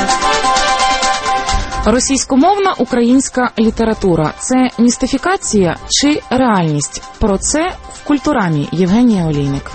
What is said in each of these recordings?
Російськомовна українська література – це містифікація чи реальність? Про це в «Культурамі» Євгенія Олійник.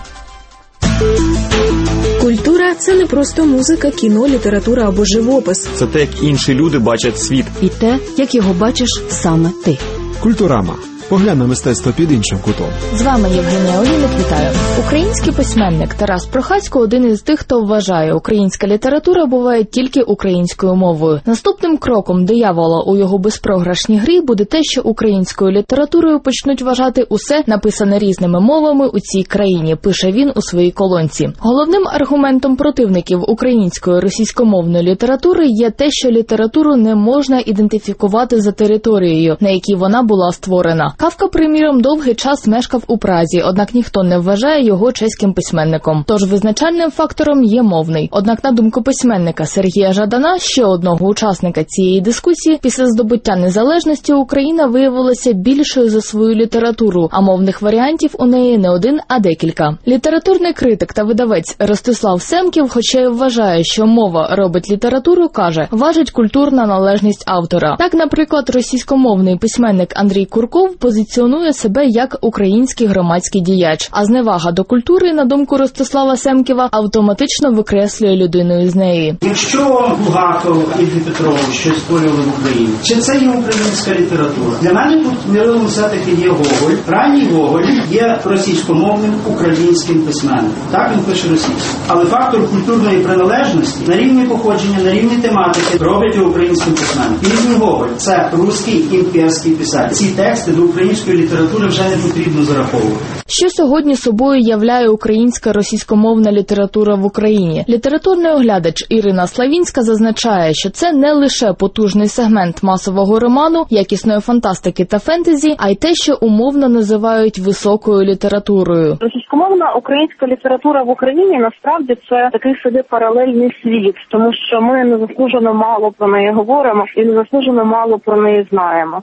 Культура – це не просто музика, кіно, література або живопис. Це те, як інші люди бачать світ. І те, як його бачиш саме ти. Культурама. Поглянь на мистецтво під іншим кутом. З вами Євгенія Олійник, вітаю. Український письменник Тарас Прохасько – один із тих, хто вважає, українська література буває тільки українською мовою. Наступним кроком диявола у його безпрограшній грі буде те, що українською літературою почнуть вважати усе, написане різними мовами у цій країні, пише він у своїй колонці. Головним аргументом противників української російськомовної літератури є те, що літературу не можна ідентифікувати за територією, на якій вона була створена. Кафка, приміром, довгий час мешкав у Празі, однак ніхто не вважає його чеським письменником. Тож визначальним фактором є мовний. Однак, на думку письменника Сергія Жадана, ще одного учасника цієї дискусії, після здобуття незалежності Україна виявилася більшою за свою літературу, а мовних варіантів у неї не один, а декілька. Літературний критик та видавець Ростислав Семків, хоча й вважає, що мова робить літературу, каже, важить культурна належність автора. Так, наприклад, російськомовний письменник Андрій Курков позиціонує себе як український громадський діяч, а зневага до культури, на думку Ростислава Семківа, автоматично викреслює людину із неї. Якщо Булгаков і Петрович щось створювали в Україні, чи це є українська література? Для мене тут мірилом все-таки є Гоголь. Ранній Гоголь є російськомовним українським письменником. Так, він пише російською. Але фактор культурної приналежності на рівні походження, на рівні тематики робить його українським письменником. Пізній Гоголь – це русський імперський писатель. Ці тексти до української літератури вже не потрібно зараховувати. Що сьогодні собою являє українська російськомовна література в Україні? Літературний оглядач Ірина Славінська зазначає, що це не лише потужний сегмент масового роману, якісної фантастики та фентезі, а й те, що умовно називають високою літературою. Російськомовна українська література в Україні насправді це такий собі паралельний світ, тому що ми незаслужено мало про неї говоримо і незаслужено мало про неї знаємо.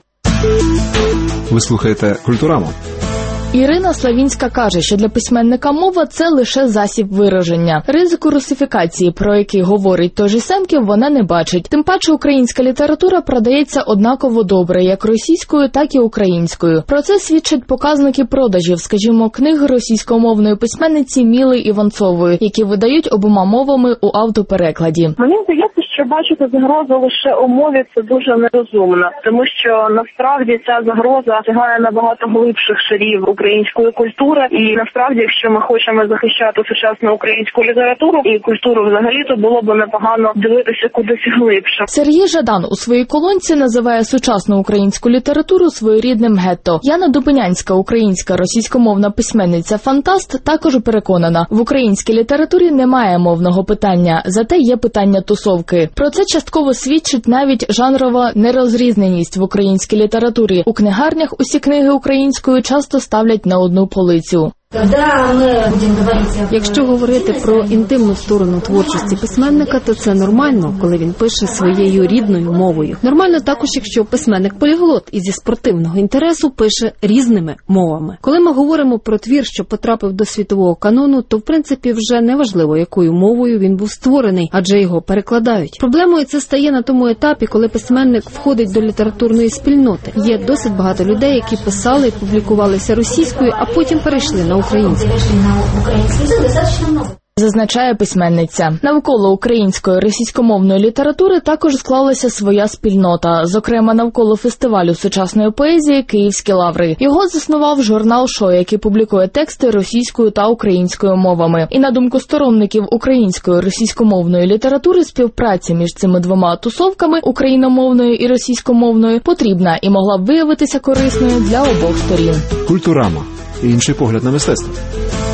Ви слухаєте «Культураму». Ірина Славінська каже, що для письменника мова – це лише засіб вираження. Ризику русифікації, про який говорить той же Семків, вона не бачить. Тим паче українська література продається однаково добре, як російською, так і українською. Про це свідчать показники продажів, скажімо, книг російськомовної письменниці Міли Іванцової, які видають обома мовами у автоперекладі. Мені здається, що бачити загрозу лише у мові – це дуже нерозумно, тому що насправді ця загроза сягає набагато глибших шарів української культури, і насправді, якщо ми хочемо захищати сучасну українську літературу і культуру взагалі, то було б непогано дивитися кудись глибше. Сергій Жадан у своїй колонці називає сучасну українську літературу своєрідним гетто. Яна Дубинянська, українська російськомовна письменниця-фантаст, також переконана, в українській літературі немає мовного питання, зате є питання тусовки. Про це частково свідчить навіть жанрова нерозрізненість в українській літературі. У книгарнях усі книги українською часто ставлять на одну полицю. Якщо говорити про інтимну сторону творчості письменника, то це нормально, коли він пише своєю рідною мовою. Нормально також, якщо письменник-поліглот і зі спортивного інтересу пише різними мовами. Коли ми говоримо про твір, що потрапив до світового канону, то в принципі вже не важливо, якою мовою він був створений, адже його перекладають. Проблемою це стає на тому етапі, коли письменник входить до літературної спільноти. Є досить багато людей, які писали і публікувалися російською, а потім перейшли на українську. Зазначає письменниця. Навколо української російськомовної літератури також склалася своя спільнота, зокрема навколо фестивалю сучасної поезії «Київські лаври». Його заснував журнал «Шо», який публікує тексти російською та українською мовами. І на думку сторонників української російськомовної літератури, співпраця між цими двома тусовками, україномовною і російськомовною, потрібна і могла б виявитися корисною для обох сторін. «Культурама». Інший погляд на мистецтво.